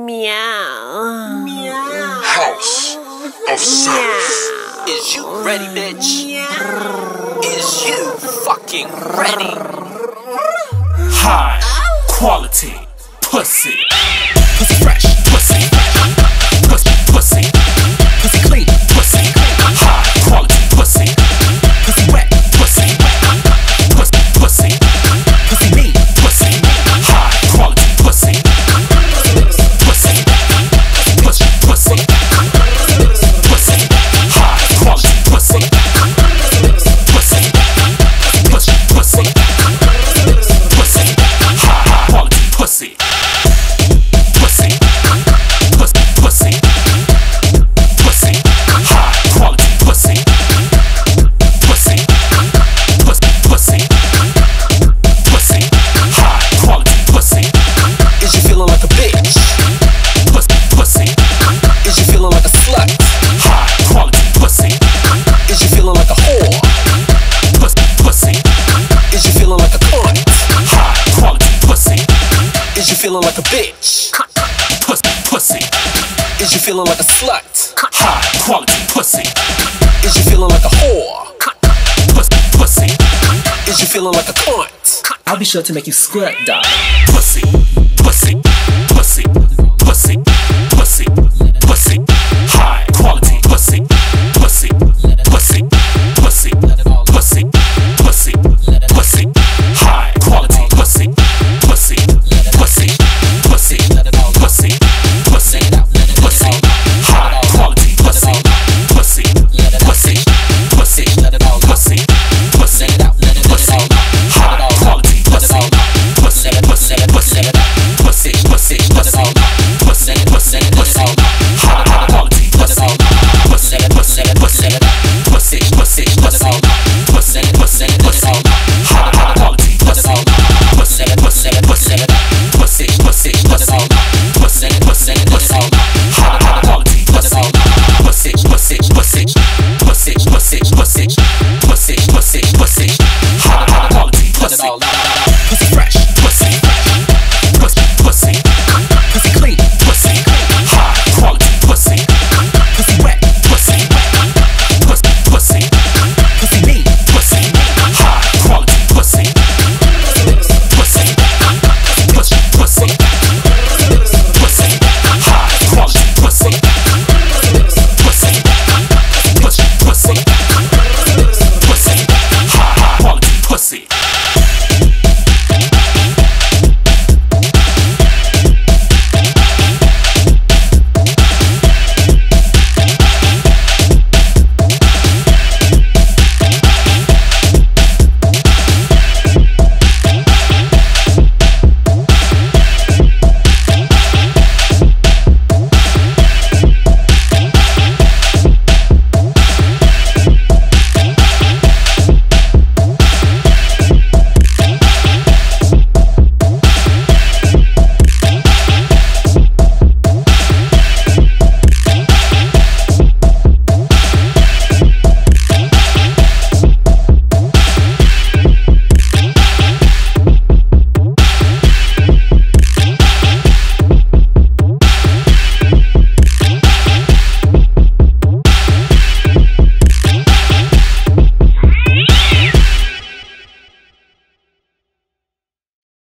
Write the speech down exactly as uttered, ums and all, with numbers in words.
Meow. Meow. House of Sex. Is you ready, bitch? Is you fucking ready? High quality pussy. Pussy fresh, pussy. Pussy, pussy. Pussy clean, pussy. High quality pussy. Pussy wet, pussy. Pussy, pussy. Pussy mean, pussy. High quality pussy. Pussy, pussy, pussy. Pussy, high quality pussy. Pussy, pussy, pussy. Pussy, high quality pussy. Pussy, pussy, pussy. Pussy, high quality pussy. Pussy, pussy, pussy. Pussy, high quality pussy. Is you feeling like a bitch? Pussy, pussy, Is you feeling like a slut? high quality pussy. Is you feeling like a whore? Pussy, pussy, Is you feeling like a cunt? high quality pussy. Is you feeling like a bitch? Pussy, pussy, Is you feeling like a slut? high quality pussy. Is you feeling like a whore? Pussy, pussy, Is you feeling like a cunt? I'll be sure to make you squirt, dog. pussy, pussy, pussy, pussy, pussy, pussy, high quality pussy, pussy, pussy, pussy, pussy, pussy, pussy, high quality pussy, pussy, pussy, pussy, pussy, pussy, pussy, high quality pussy, pussy, pussy, pussy, pussy, pussy, pussy, high quality pussy, pussy, pussy, pussy, pussy, pussy, pussy, pussy, pussy, pussy, high quality pussy, pussy, pussy, pussy, pussy, pussy, pussy, pussy, pussy, pussy, high quality pussy, pussy, pussy, pussy, pussy, pussy, pussy, pussy, pussy, pussy, pussy.